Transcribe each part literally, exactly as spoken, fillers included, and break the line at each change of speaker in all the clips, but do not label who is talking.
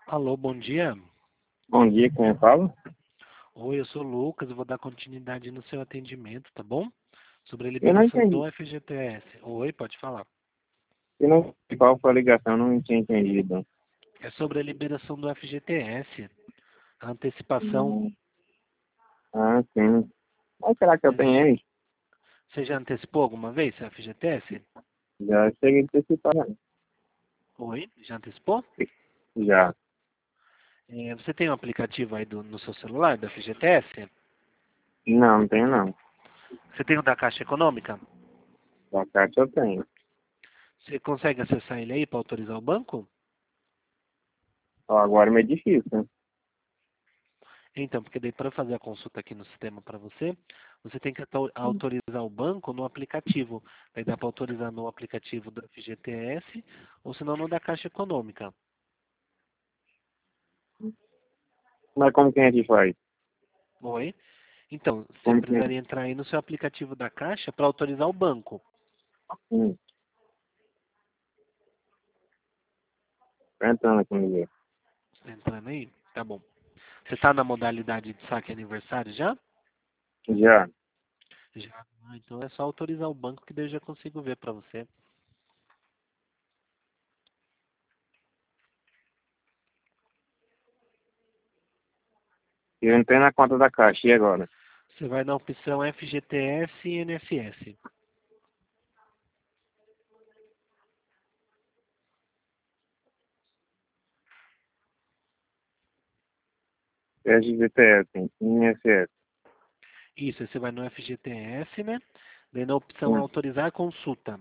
Alô, bom dia.
Bom dia, quem fala?
Oi, eu sou o Lucas, eu vou dar continuidade no seu atendimento, tá bom? Sobre a
Eu não
liberação
entendi.
do F G T S. Oi, pode falar.
Eu não sei qual foi a ligação, não tinha entendido.
É sobre a liberação do F G T S, a antecipação.
Hum. Ah, sim. Mas será que eu
Você
tenho aí?
você já antecipou alguma vez o F G T S?
Já cheguei a antecipar, né?
Oi, já antecipou?
Já.
É, você tem um aplicativo aí do- no seu celular do F G T S?
Não, não tenho não.
Você tem o da Caixa Econômica?
Da Caixa eu tenho.
Você consegue acessar ele aí para autorizar o banco?
Ó, agora é meio difícil, né?
Então, porque daí para fazer a consulta aqui no sistema para você, você tem que auto- autorizar o banco no aplicativo. Daí dá para autorizar no aplicativo do F G T S ou senão no da Caixa Econômica.
Mas como que a gente faz?
Oi? Então, você
Como que...
precisaria entrar aí no seu aplicativo da Caixa para autorizar o banco.
Hum, tá entrando aqui no meu.
Tá entrando aí? Tá bom. Você está na modalidade de saque aniversário já?
Já.
Já. Ah, então é só autorizar o banco que daí eu já consigo ver para você.
Eu entrei na conta da Caixa, e agora?
Você vai na opção F G T S e N S S.
S G T S, I N S S.
Isso, aí você vai no F G T S, né? Daí na opção
Hum.
autorizar a consulta.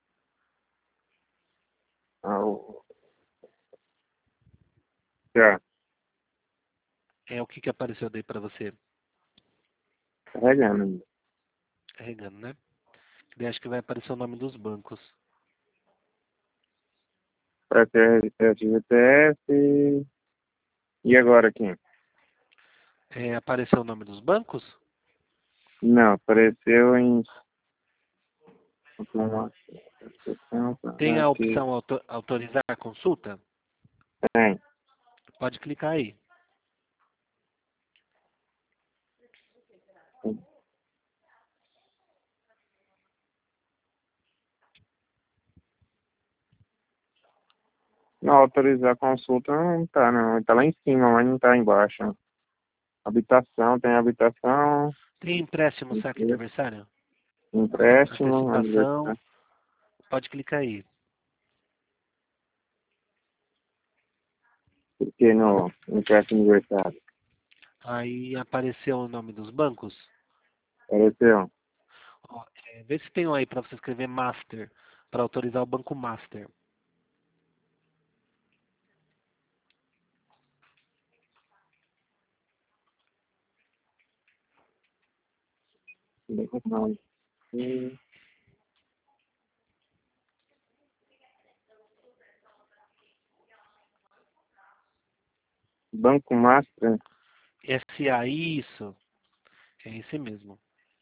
Ah, o- Já.
É o que que apareceu daí para você?
Carregando.
Carregando, né? Daí acho que vai aparecer o nome dos bancos.
Para ter S G T S. E agora aqui?
É, apareceu o nome dos bancos?
Não, apareceu em
Tem a
aqui.
opção auto- autorizar a consulta?
Tem.
Pode clicar aí.
Não, autorizar a consulta não tá, não. Tá lá em cima, mas não tá embaixo. Habitação, tem habitação,
Tem empréstimo saque aniversário?
empréstimo,
Antecipação?
aniversário.
Pode clicar aí.
Porque no empréstimo aniversário.
Aí apareceu o nome dos bancos.
Apareceu.
Ó, é, vê se tem um aí para você escrever Master, para autorizar o banco Master.
Banco Master.
S A I, isso. É esse mesmo.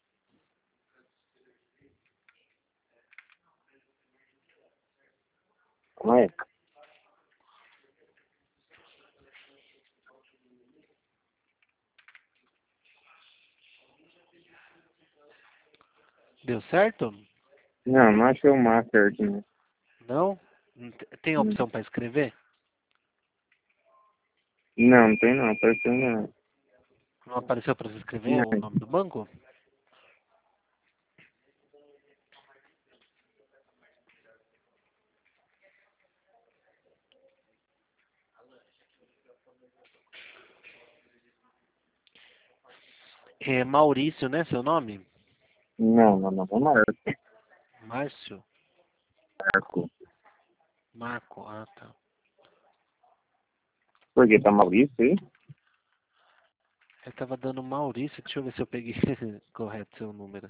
Como é?
Deu certo?
Não, não achei o Master aqui, né?
Não? Não te- Tem opção para escrever?
Não, não tem não. Apareceu não.
Não apareceu para você escrever o
Não.
nome do banco? É Maurício, né? Seu nome?
Não, não, não. Marco.
Márcio?
Marco.
Marco? Ah, tá.
Porque tá Maurício aí?
Eu tava dando Maurício, deixa eu ver se eu peguei correto seu número.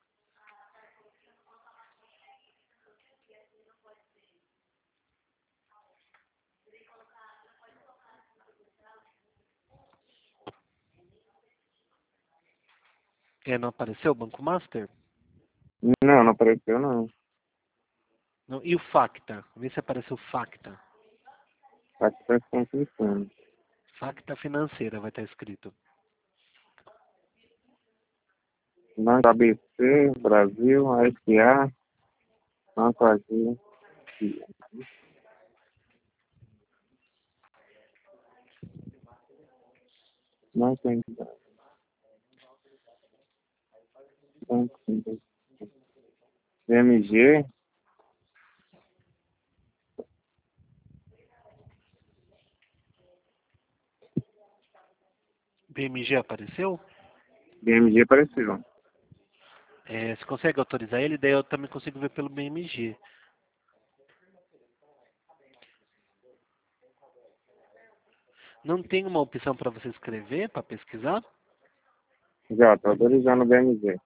É, não apareceu o Banco Master?
Não, não apareceu não.
Não. E o Facta? Vê se apareceu o Facta.
Aqui tá escrito em cima.
Facta Financeira vai estar escrito.
Banco A B C, Brasil, A S A, Banco Azul. Não tem. Banco B M G,
B M G apareceu?
B M G apareceu.
É, você consegue autorizar ele? Daí eu também consigo ver pelo B M G. Não tem uma opção para você escrever, para pesquisar?
Já, tô autorizando o B M G.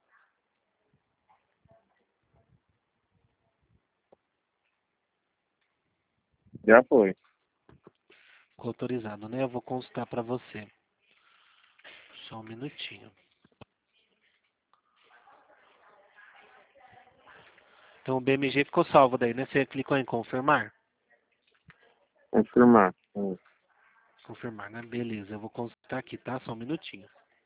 Já foi.
Ficou autorizado, né? Eu vou consultar para você. Só um minutinho. Então o B M G ficou salvo daí, né? Você clicou em confirmar?
Confirmar. Hum.
Confirmar, né? Beleza, eu vou consultar aqui, tá? Só um minutinho.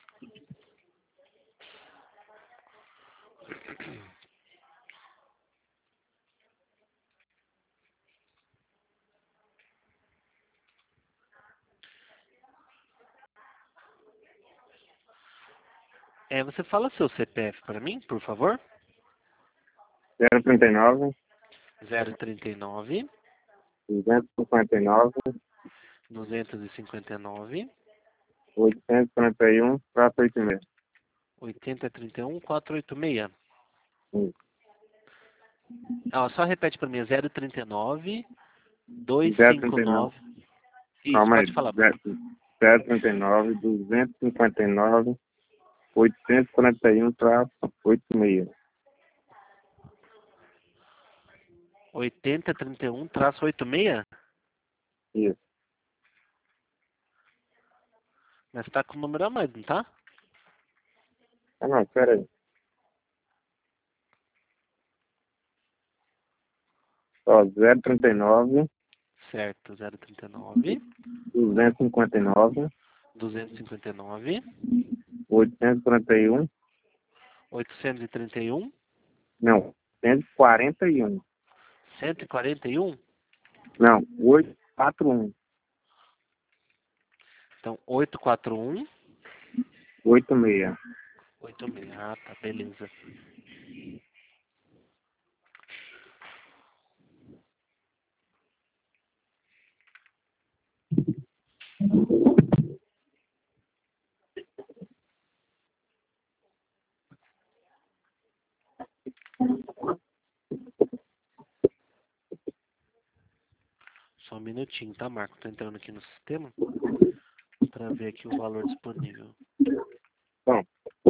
É, você fala seu C P F para mim, por favor?
zero trinta e nove,
zero trinta e nove,
duzentos e cinquenta e nove,
duzentos e cinquenta e nove,
oitocentos e quarenta e um, quatrocentos e oitenta e seis.
oitenta trinta e um, quatrocentos e oitenta e seis.
Hum.
Ah, só repete para mim, é zero trinta e nove, duzentos e
zero
cinquenta e
trinta e nove.
nove. Isso,
Calma aí.
pode falar.
zero trinta e nove, duzentos e cinquenta e nove, oitocentos e quarenta e um, oitenta e seis.
oitenta trinta e um, traço oitenta e seis?
Isso.
Mas tá com o número a mais, não tá?
Ah, não, pera aí. Ó, zero trinta e nove,
Certo, zero trinta e nove,
duzentos e cinquenta e nove,
duzentos e cinquenta e nove,
oitocentos e quarenta e um,
oitocentos e trinta e um,
não, cento e quarenta e um.
cento e quarenta e um.
Não, oitocentos e quarenta e um,
Então, oitocentos e quarenta e um,
oitenta e seis.
oitenta e seis. Ah, tá, beleza. Só um minutinho, tá, Marco? Tô entrando aqui no sistema para ver aqui o valor disponível.
Bom,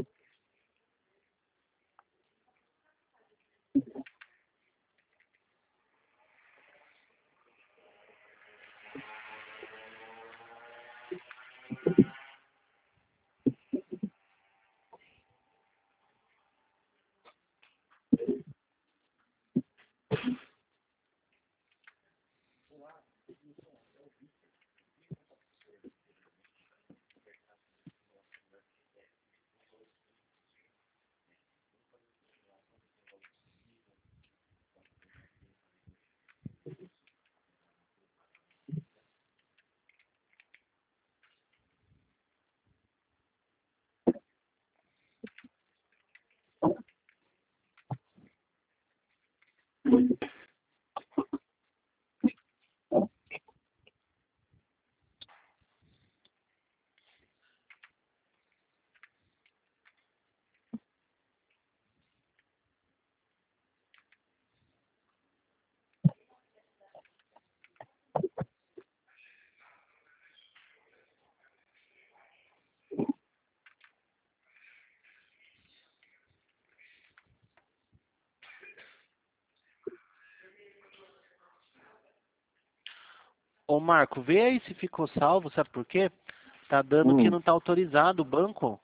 Ô, Marco, vê aí se ficou salvo, sabe por quê? Tá dando que
hum,
não tá autorizado o banco.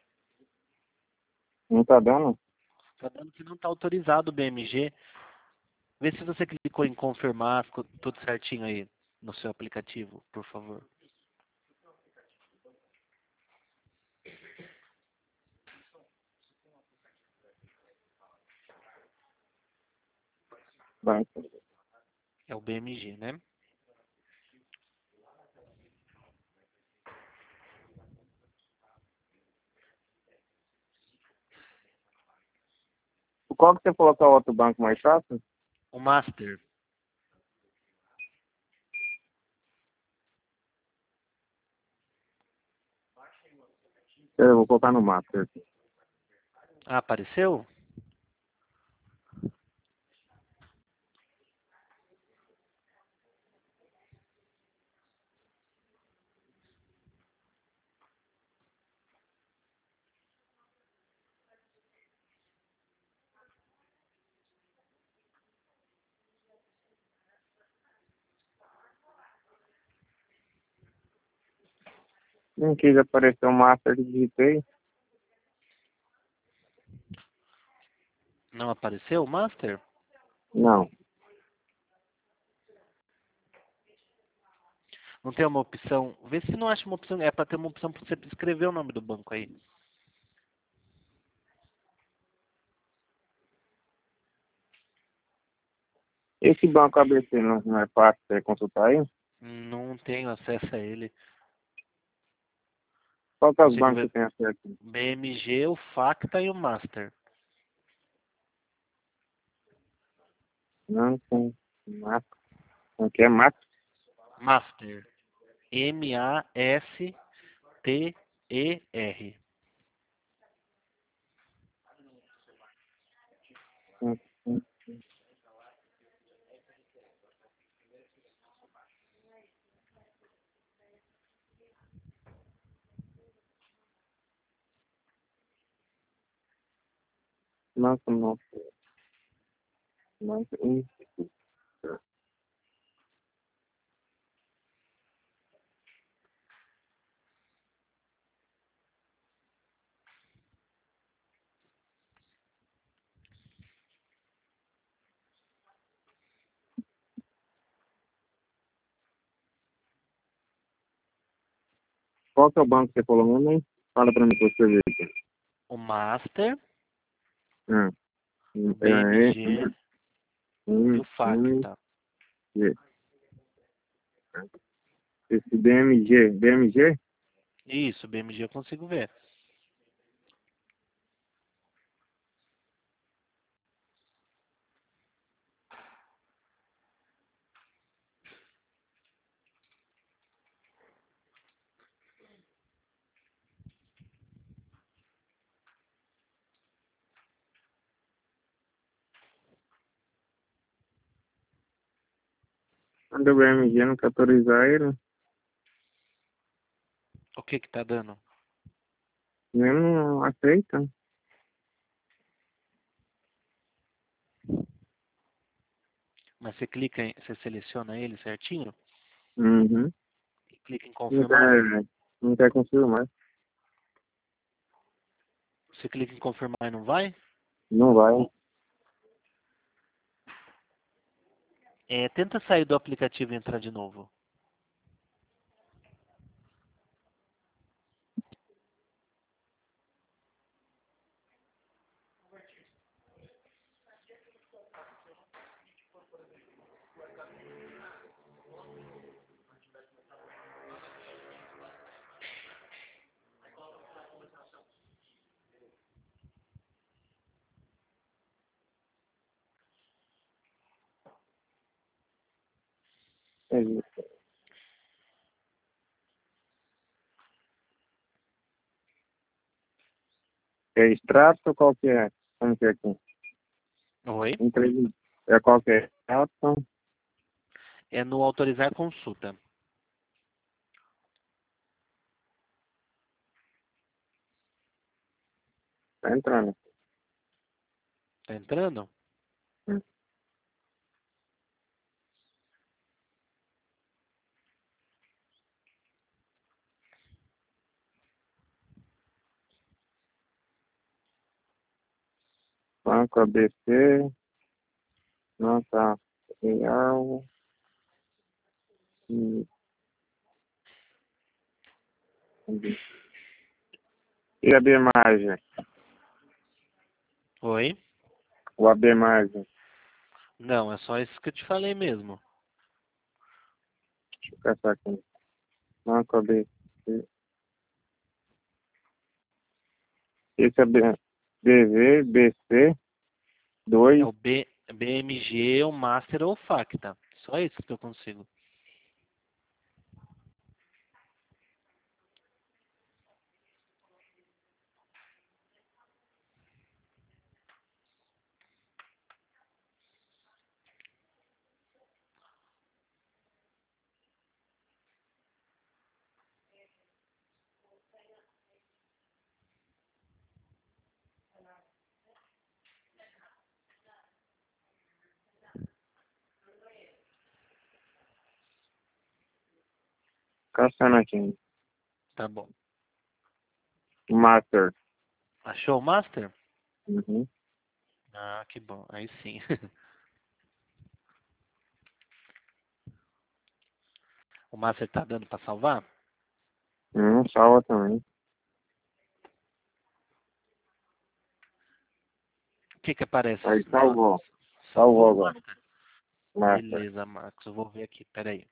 não tá dando?
Tá dando que não tá autorizado o B M G. Vê se você clicou em confirmar, ficou tudo certinho aí. no seu aplicativo, por favor.
Banco.
É o B M G, né?
Qual que você falou que é o outro banco mais fácil?
O Master.
Eu vou colocar no Master.
Ah, apareceu?
Não quis aparecer o Master que digitei.
Não apareceu o Master?
Não.
Não tem uma opção? Vê se não acha uma opção. É para ter uma opção para você escrever o nome do banco aí.
Esse banco A B C não, não é fácil você consultar aí?
Não tenho acesso a ele.
Qual que é os
Consigo
bancos que
ver
tem acesso?
B M G, o Facta e o Master.
Não tem. Master. Não quer Master?
Master. M A S T E R.
Hum, hum. Nossa, não. Nossa, hum. Qual que é o banco que você falou mesmo, hein? Fala pra mim que você vê aqui.
O Master,
Hum.
o
Hum, é,
B M G e
hum,
o
hum,
Facta.
G. Esse B M G, B M G?
Isso, B M G eu consigo ver.
Quando o B M G não quer autorizar ele,
O que que tá dando?
ele não aceita.
Mas você clica, em, você seleciona ele certinho
Uhum.
e clica em
Não
confirmar.
quer, não quer confirmar.
Você clica em confirmar e não vai?
Não vai.
É, tenta sair do aplicativo e entrar de novo.
É isso. É extrato, qual que é? Como que é aqui?
Oi?
Entrevista. É qual que é? Extrato.
É no autorizar consulta.
Tá entrando.
Tá entrando?
Hum. Banco A B C. Não tá. Real. E, e a imagem?
Oi?
O a imagem?
Não, é só isso que eu te falei mesmo.
Deixa eu caçar aqui. Não, cadê? Esse é B V, B C,
É
dois.
o B, BMG, o Master ou o Facta. Só isso que eu consigo.
Caçando aqui.
Tá bom.
Master.
Achou o Master?
Uhum.
Ah, que bom. Aí sim. O Master tá dando pra salvar?
Hum, salva também.
O que que aparece?
Aí
Na...
salvou.
Salvou
Salvou
o
agora.
Master?
Master.
Beleza, Marcos. Eu vou ver aqui. Pera aí.